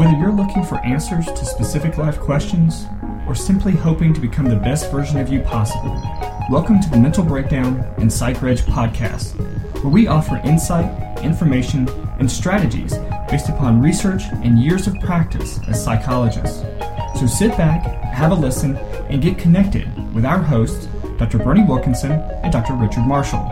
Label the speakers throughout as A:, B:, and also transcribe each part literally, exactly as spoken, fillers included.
A: Whether you're looking for answers to specific life questions or simply hoping to become the best version of you possible, welcome to the Mental Breakdown and PsychReg podcast, where we offer insight, information, and strategies based upon research and years of practice as psychologists. So sit back, have a listen, and get connected with our hosts, Doctor Bernie Wilkinson and Doctor Richard Marshall.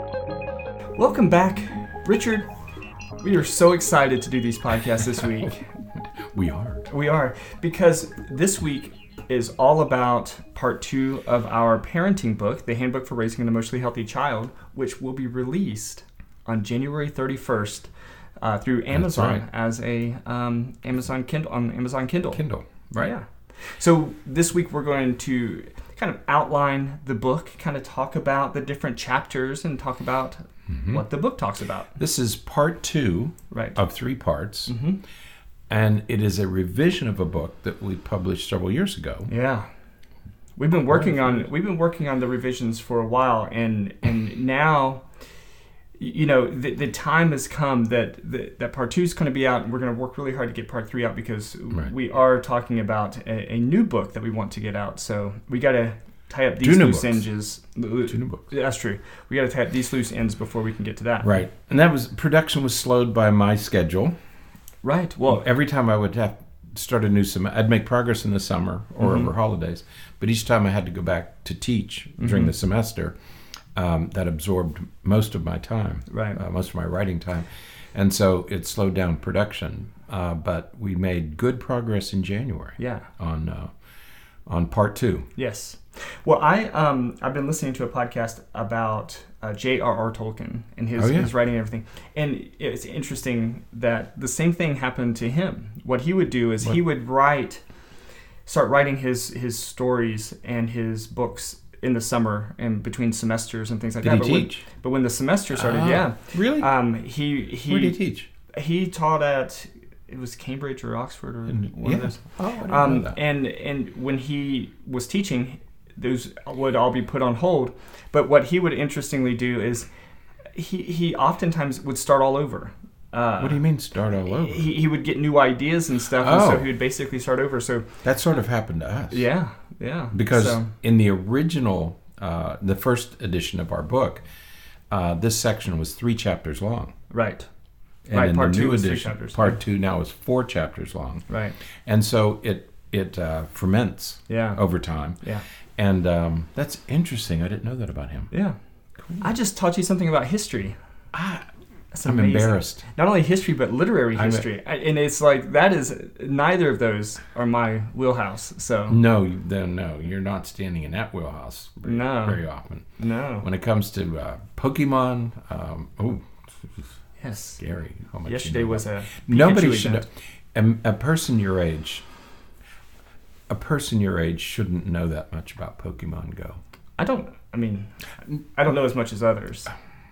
A: Welcome back, Richard. We are so excited to do these podcasts this week.
B: We are.
A: We are, because this week is all about part two of our parenting book, The Handbook for Raising an Emotionally Healthy Child, which will be released on January thirty-first uh, through Amazon
B: right.
A: as a um, Amazon Kindle on Amazon Kindle.
B: Kindle, right?
A: Yeah. So this week we're going to kind of outline the book, kind of talk about the different chapters, and talk about mm-hmm. what the book talks about.
B: This is part two
A: right.
B: of three parts,
A: mm-hmm. and
B: it is a revision of a book that we published several years ago.
A: Yeah, we've been working on we've been working on the revisions for a while, and and now, you know, the, the time has come that the, that part two is going to be out, and we're going to work really hard to get part three out because right. we are talking about a, a new book that we want to get out. So we got to tie up these loose ends.
B: Two new books.
A: That's true. We got to tie up these loose ends before we can get to that.
B: Right, and that was production was slowed by my schedule.
A: Right. Well,
B: every time I would have start a new semester, I'd make progress in the summer or mm-hmm. over holidays, but each time I had to go back to teach mm-hmm. during the semester. Um, that absorbed most of my time,
A: right?
B: Uh, most of my writing time, and so it slowed down production. Uh, but we made good progress in January.
A: Yeah.
B: On uh, on part two.
A: Yes. Well, I um I've been listening to a podcast about uh, J R R Tolkien and his
B: oh, yeah.
A: his writing and everything, and it's interesting that the same thing happened to him. What he would do is what? he would write, start writing his his stories and his books in the summer and between semesters and things like
B: did
A: that.
B: Did
A: but
B: he
A: when,
B: teach?
A: But when the semester started,
B: oh,
A: yeah.
B: Really?
A: Um, he, he...
B: Where did he teach?
A: He taught at, it was Cambridge or Oxford or
B: in,
A: one
B: yeah.
A: of those.
B: Oh, I didn't
A: um,
B: know that.
A: And, and when he was teaching, those would all be put on hold. But what he would interestingly do is he, he oftentimes would start all over. Uh,
B: what do you mean start all over?
A: He he would get new ideas and stuff,
B: oh.
A: and so he would basically start over. So
B: that sort of happened to us.
A: Yeah, yeah.
B: Because
A: so.
B: in the original, uh, the first edition of our book, uh, this section was three chapters long.
A: Right.
B: And
A: right.
B: in
A: Part
B: the
A: two
B: new
A: was three
B: edition,
A: chapters.
B: part two now is four chapters long.
A: Right.
B: And so it it uh, ferments
A: yeah.
B: over time.
A: Yeah.
B: And um, that's interesting. I didn't know that about him.
A: Yeah. Cool. I just taught you something about history.
B: Ah,
A: That's
B: I'm
A: amazing.
B: embarrassed.
A: Not only history, but literary history. I, and it's like, that is, neither of those are my wheelhouse. So
B: No, then no, you're not standing in that wheelhouse very,
A: no.
B: very often.
A: No.
B: When it comes to uh, Pokemon, um, oh,
A: yes.
B: scary. How much
A: Yesterday
B: you know
A: was a Pikachu
B: Nobody should,
A: event.
B: a, a person your age, a person your age shouldn't know that much about Pokemon Go.
A: I don't, I mean, I don't know as much as others.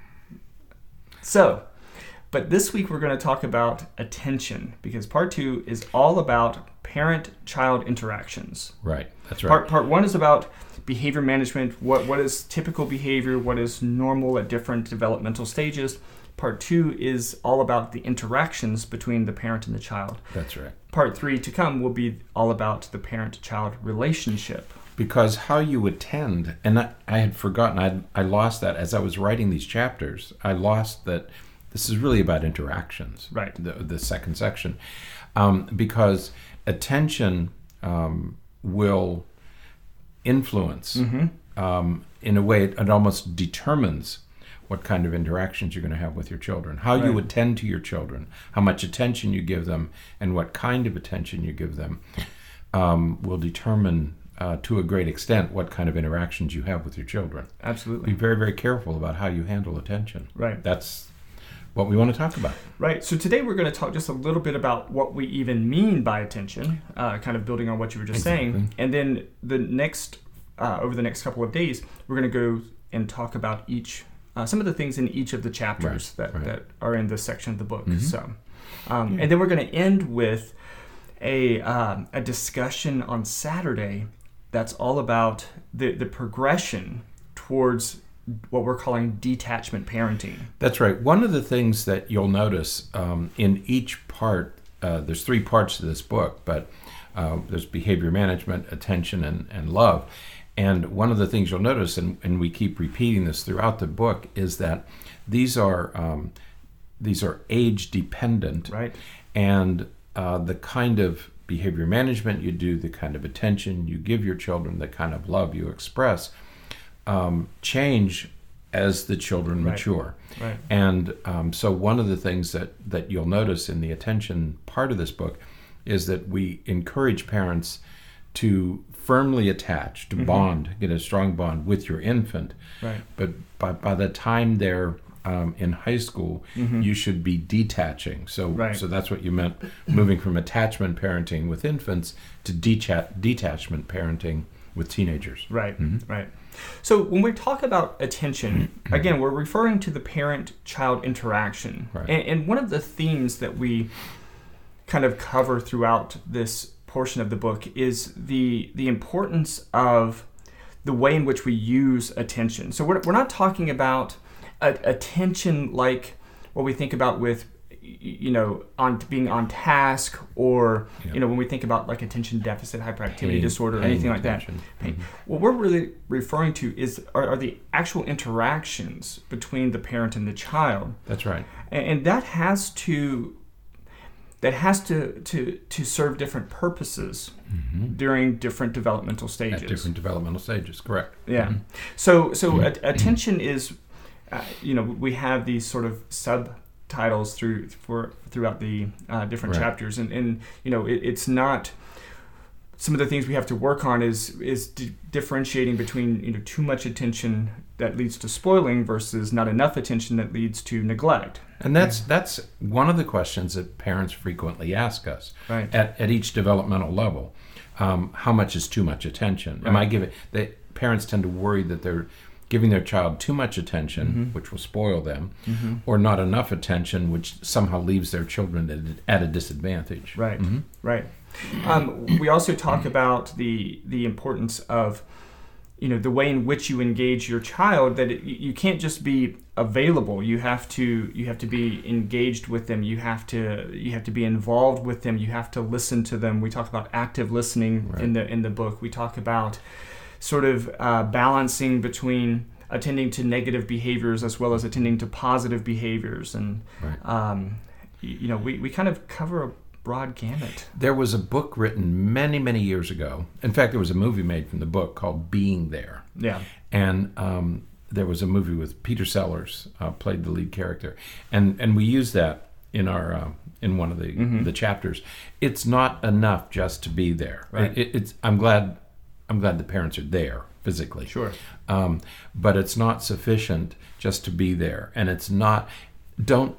A: So, but this week we're going to talk about attention, because part two is all about parent-child interactions.
B: Right, that's right.
A: Part part one is about behavior management, what what is typical behavior, what is normal at different developmental stages. Part two is all about the interactions between the parent and the child.
B: That's right.
A: Part three to come will be all about the parent-child relationship.
B: Because how you attend, and I, I had forgotten, I I lost that as I was writing these chapters. I lost that this is really about interactions.
A: Right.
B: The, the second section. Um, because attention um, will influence,
A: mm-hmm.
B: um, in a way, it, it almost determines what kind of interactions you're going to have with your children. How
A: right.
B: you attend to your children, how much attention you give them, and what kind of attention you give them um, will determine Uh, to a great extent, what kind of interactions you have with your children.
A: Absolutely.
B: Be very, very careful about how you handle attention.
A: Right.
B: That's what we want to talk about.
A: Right. So today we're going to talk just a little bit about what we even mean by attention, uh, kind of building on what you were just
B: exactly.
A: saying. And then the next, uh, over the next couple of days, we're going to go and talk about each, uh, some of the things in each of the chapters
B: right.
A: that,
B: right.
A: that are in this section of the book.
B: Mm-hmm.
A: So, um,
B: yeah.
A: and then we're going to end with a um, a discussion on Saturday that's all about the, the progression towards what we're calling detachment parenting.
B: That's right. One of the things that you'll notice um, in each part uh, there's three parts to this book, but uh, there's behavior management, attention, and, and love. And one of the things you'll notice, and, and we keep repeating this throughout the book, is that these are um, these are age dependent,
A: right?
B: And uh, the kind of behavior management you do, the kind of attention you give your children, the kind of love you express, um, change as the children
A: right.
B: mature.
A: Right.
B: And um, so one of the things that, that you'll notice in the attention part of this book is that we encourage parents to firmly attach, to mm-hmm. bond, get a strong bond with your infant.
A: Right.
B: But by, by the time they're um, in high school, mm-hmm. you should be detaching. So
A: right.
B: so that's what you meant, moving from attachment parenting with infants to decha- detachment parenting with teenagers.
A: Right,
B: mm-hmm.
A: right. So when we talk about attention, again, we're referring to the parent-child interaction.
B: Right.
A: And, and one of the themes that we kind of cover throughout this portion of the book is the the importance of the way in which we use attention. So we're, we're not talking about a, attention like what we think about with, you know, on being on task, or yeah. you know, when we think about like attention deficit hyperactivity pain, disorder, or anything like
B: attention.
A: that. Pain.
B: Mm-hmm.
A: What we're really referring to is are, are the actual interactions between the parent and the child.
B: That's right,
A: and, and that has to that has to to to serve different purposes mm-hmm. during different developmental stages.
B: At different developmental stages, correct.
A: Yeah. Mm-hmm. So so mm-hmm. a, attention is, uh, you know, we have these sort of sub. titles through for throughout the uh, different
B: right.
A: chapters, and and you know it, it's not, some of the things we have to work on is is di- differentiating between, you know, too much attention that leads to spoiling versus not enough attention that leads to neglect.
B: And that's that's one of the questions that parents frequently ask us
A: right.
B: at, at each developmental level. Um, how much is too much attention?
A: Right.
B: Am I giving? They, parents tend to worry that they're giving their child too much attention, mm-hmm. which will spoil them, mm-hmm. or not enough attention, which somehow leaves their children at, at a disadvantage.
A: Right,
B: mm-hmm.
A: right. Um, we also talk about the the importance of, you know, the way in which you engage your child. That it, you can't just be available. You have to you have to be engaged with them. You have to you have to be involved with them. You have to listen to them. We talk about active listening
B: right.
A: in the in the book. We talk about sort of uh, balancing between attending to negative behaviors as well as attending to positive behaviors. And,
B: right.
A: um, you, you know, we, we kind of cover a broad gamut.
B: There was a book written many, many years ago. In fact, there was a movie made from the book called Being There.
A: Yeah.
B: And um, there was a movie with Peter Sellers, uh, played the lead character. And and we used that in our uh, in one of the, mm-hmm. the chapters. It's not enough just to be there.
A: Right.
B: It, it's I'm glad I'm glad the parents are there physically.
A: Sure.
B: Um, but it's not sufficient just to be there. And it's not, don't,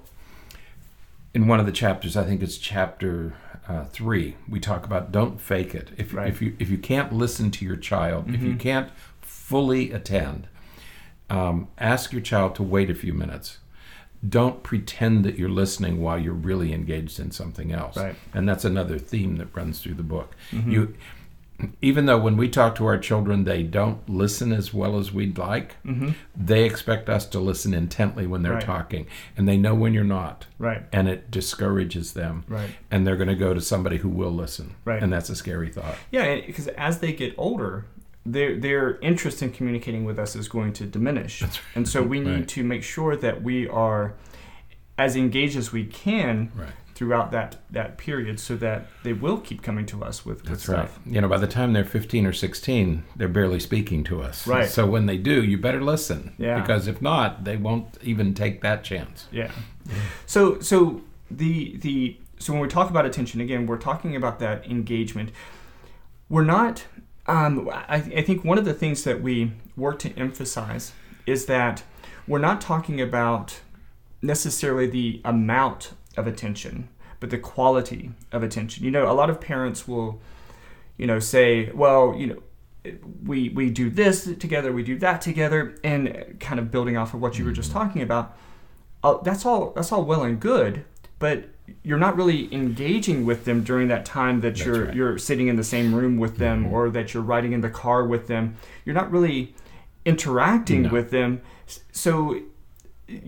B: in one of the chapters, I think it's chapter uh, three, we talk about don't fake it. If,
A: right.
B: if you if you can't listen to your child, mm-hmm. if you can't fully attend, um, ask your child to wait a few minutes. Don't pretend that you're listening while you're really engaged in something else.
A: Right.
B: And that's another theme that runs through the book.
A: Mm-hmm.
B: You. Even though when we talk to our children, they don't listen as well as we'd like,
A: mm-hmm.
B: they expect us to listen intently when they're
A: right.
B: talking. And they know when you're not.
A: Right.
B: And it discourages them.
A: Right.
B: And they're going to go to somebody who will listen.
A: Right.
B: And that's a scary thought.
A: Yeah, because as they get older, their their interest in communicating with us is going to diminish.
B: That's right.
A: And so we need
B: right.
A: to make sure that we are as engaged as we can
B: right.
A: throughout that, that period, so that they will keep coming to us with, with
B: That's
A: stuff.
B: right. You know, by the time they're fifteen or sixteen, they're barely speaking to us.
A: Right.
B: So when they do, you better listen.
A: Yeah.
B: Because if not, they won't even take that chance.
A: Yeah. yeah. So so the the so when we talk about attention, again, we're talking about that engagement. We're not. Um, I, I think one of the things that we work to emphasize is that we're not talking about necessarily the amount of attention, but the quality of attention. You know, a lot of parents will, you know, say, well, you know, we we do this together, we do that together, and kind of building off of what you were just talking about. Uh, that's all. That's all well and good, but you're not really engaging with them during that time that
B: That's
A: you're
B: right.
A: you're sitting in the same room with them, mm-hmm. or that you're riding in the car with them. You're not really interacting
B: no.
A: with them. So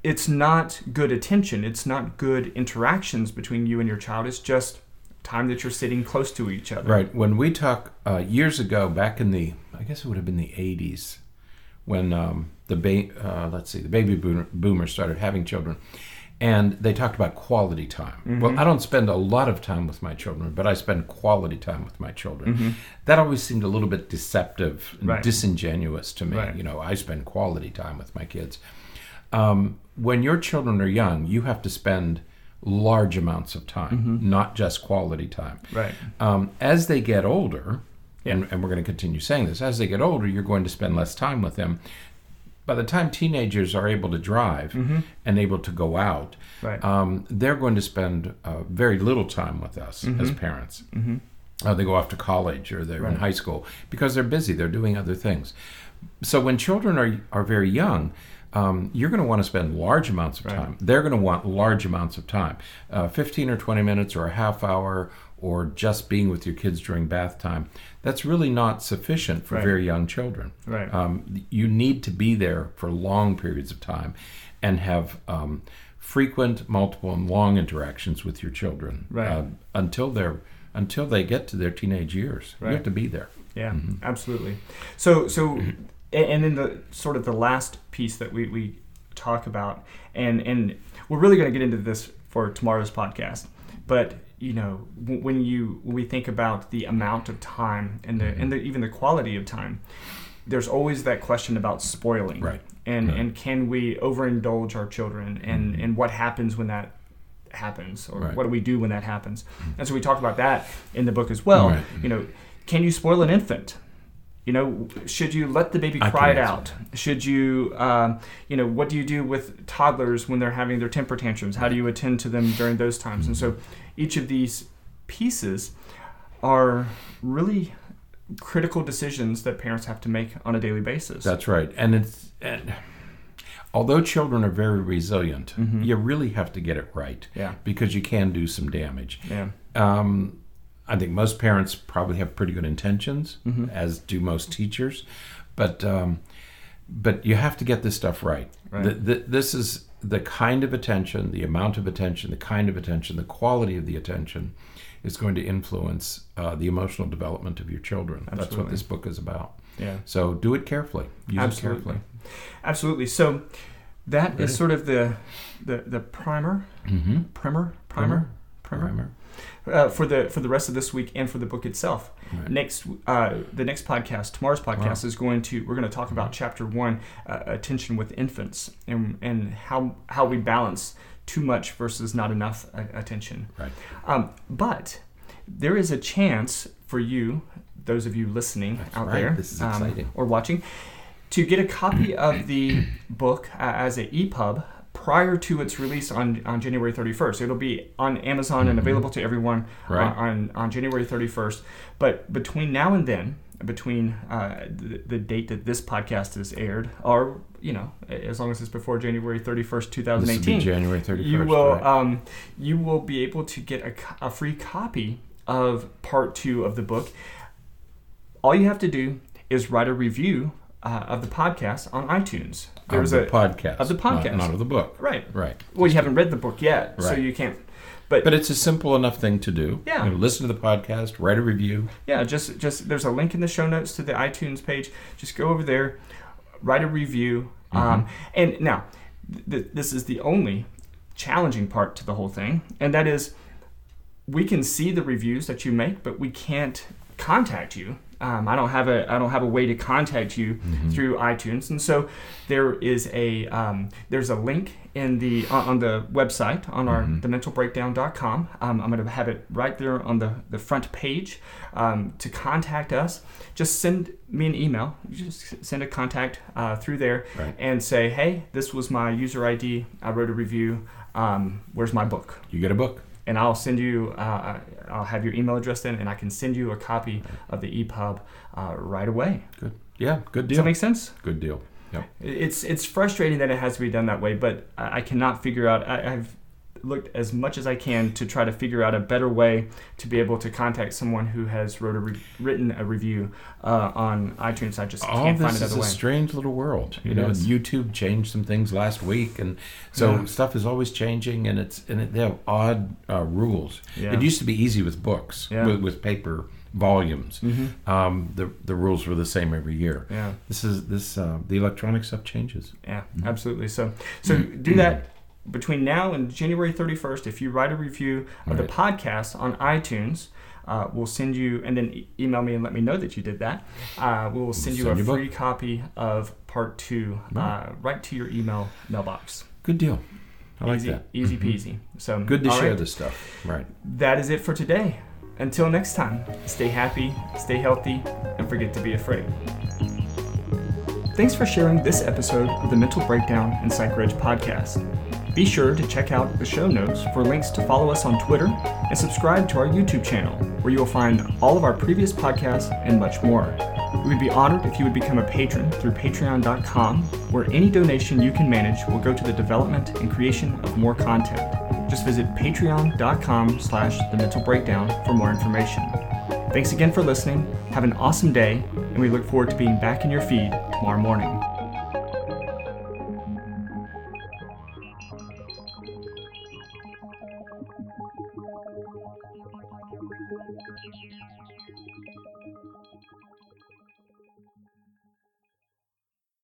A: it's not good attention. It's not good interactions between you and your child. It's just time that you're sitting close to each other.
B: Right. When we talk uh, years ago, back in the, I guess it would have been the eighties, when um, the ba- uh, let's see, the baby boomer, boomers started having children, and they talked about quality time. Mm-hmm. Well, I don't spend a lot of time with my children, but I spend quality time with my children. Mm-hmm. That always seemed a little bit deceptive and
A: right.
B: disingenuous to me.
A: Right.
B: You know, I spend quality time with my kids. Um, when your children are young, you have to spend large amounts of time, mm-hmm. not just quality time.
A: Right.
B: Um, as they get older,
A: yeah.
B: and, and we're going to continue saying this, as they get older, you're going to spend less time with them. By the time teenagers are able to drive mm-hmm. and able to go out,
A: right.
B: um, they're going to spend uh, very little time with us mm-hmm. as parents. Mm-hmm. Uh, they go off to college or they're right. in high school because they're busy. They're doing other things. So when children are are very young, Um, you're going to want to spend large amounts of time. Right. They're going to want large amounts of time. Uh, fifteen or twenty minutes or a half hour or just being with your kids during bath time, that's really not sufficient for
A: right.
B: very young children.
A: Right.
B: Um, you need to be there for long periods of time and have um, frequent, multiple, and long interactions with your children
A: right.
B: uh, until they're until they get to their teenage years.
A: Right.
B: You have to be there.
A: Yeah,
B: mm-hmm.
A: absolutely. So, so, and then the sort of the last piece that we, we talk about, and and we're really going to get into this for tomorrow's podcast. But you know, when you when we think about the amount of time and the and the, even the quality of time, there's always that question about spoiling,
B: right?
A: And
B: right.
A: and can we overindulge our children, and
B: mm-hmm.
A: and what happens when that happens, or
B: right.
A: what do we do when that happens? Mm-hmm. And so we talk about that in the book as well.
B: Right.
A: You know, can you spoil an infant? You know, should you let the baby cry it out? Should you, um, you know, what do you do with toddlers when they're having their temper tantrums? How do you attend to them during those times? And so each of these pieces are really critical decisions that parents have to make on a daily basis.
B: That's right. And it's, and although children are very resilient, mm-hmm. you really have to get it right.
A: Yeah.
B: Because you can do some damage.
A: Yeah. Um,
B: I think most parents probably have pretty good intentions, mm-hmm. as do most teachers, but um, but you have to get this stuff right.
A: Right.
B: The, the, this is the kind of attention, the amount of attention, the kind of attention, the quality of the attention is going to influence uh, the emotional development of your children.
A: Absolutely.
B: That's what this book is about.
A: Yeah.
B: So do it carefully. Use
A: Absolutely.
B: it carefully.
A: Absolutely. So that
B: Ready?
A: is sort of the the, the primer,
B: mm-hmm.
A: primer, primer, primer.
B: primer.
A: Uh, for the for the rest of this week and for the book itself.
B: Right.
A: Next, uh, the next podcast, tomorrow's podcast,
B: wow.
A: is going to we're going to talk about mm-hmm. chapter one, uh, attention with infants, and and how how we balance too much versus not enough uh, attention.
B: Right.
A: Um, but there is a chance for you, those of you listening
B: That's
A: out
B: right.
A: there,
B: this is
A: um,
B: exciting.
A: or watching, to get a copy of the book uh, as an E P U B prior to its release on, on January thirty-first. It'll be on Amazon mm-hmm. and available to everyone
B: right.
A: on, on, on January thirty-first. But between now and then, between uh, the, the date that this podcast is aired, or, you know, as long as it's before January thirty-first, twenty eighteen,
B: this will be January thirty-first,
A: you will,
B: right.
A: um, you will be able to get a, a free copy of part two of the book. All you have to do is write a review Uh, of the podcast on iTunes.
B: Of the a, podcast.
A: Of the podcast.
B: Not, not of the book.
A: Right.
B: Right.
A: Well, you haven't read the book yet,
B: right.
A: so you can't. But
B: but it's a simple enough thing to do.
A: Yeah.
B: You know, listen to the podcast, write a review.
A: Yeah, just, just there's a link in the show notes to the iTunes page. Just go over there, write a review. Mm-hmm. Um, and now, th- this is the only challenging part to the whole thing, and that is we can see the reviews that you make, but we can't contact you. Um, I don't have a I don't have a way to contact you mm-hmm. through iTunes, and so there is a um, there's a link in the on, on the website on our mm-hmm. the mental breakdown dot com. Um, I'm going to have it right there on the, the front page um, to contact us. Just send me an email. You just send a contact uh, through there
B: right.
A: and say, hey, this was my user I D. I wrote a review. Um, where's my book?
B: You get a book.
A: And I'll send you, uh, I'll have your email address in, and I can send you a copy of the E P U B uh, right away.
B: Good. Yeah, good deal.
A: Does that make sense?
B: Good deal. Yep.
A: It's it's frustrating that it has to be done that way, but I, I cannot figure out, I, I've looked as much as I can to try to figure out a better way to be able to contact someone who has wrote a re- written a review uh, on iTunes. I just
B: All
A: can't
B: this
A: find another
B: is a
A: way.
B: strange little world. You
A: It
B: know,
A: is.
B: YouTube changed some things last week, and so
A: Yeah.
B: stuff is always changing, and it's and it, they have odd uh, rules.
A: Yeah.
B: It used to be easy with books,
A: Yeah.
B: with, with paper volumes.
A: Mm-hmm.
B: Um, the the rules were the same every year.
A: Yeah.
B: This is this uh, the electronic stuff changes.
A: Yeah, absolutely. So, so do that between now and January thirty-first. If you write a review of the
B: Right.
A: podcast on iTunes, uh, we'll send you, and then e- email me and let me know that you did that. Uh, we will send you
B: Send
A: a
B: you a book.
A: free copy of part two uh, right to your email mailbox.
B: Good deal. I like
A: easy,
B: that.
A: Easy
B: Mhm.
A: peasy. So
B: Good to
A: all
B: share
A: right.
B: this stuff. Right.
A: That is it for today. Until next time, stay happy, stay healthy, and forget to be afraid. Thanks for sharing this episode of the Mental Breakdown and PsychReg podcast. Be sure to check out the show notes for links to follow us on Twitter and subscribe to our YouTube channel, where you will find all of our previous podcasts and much more. We would be honored if you would become a patron through patreon dot com, where any donation you can manage will go to the development and creation of more content. Just visit patreon dot com slash the mental breakdown for more information. Thanks again for listening. Have an awesome day, and we look forward to being back in your feed tomorrow morning.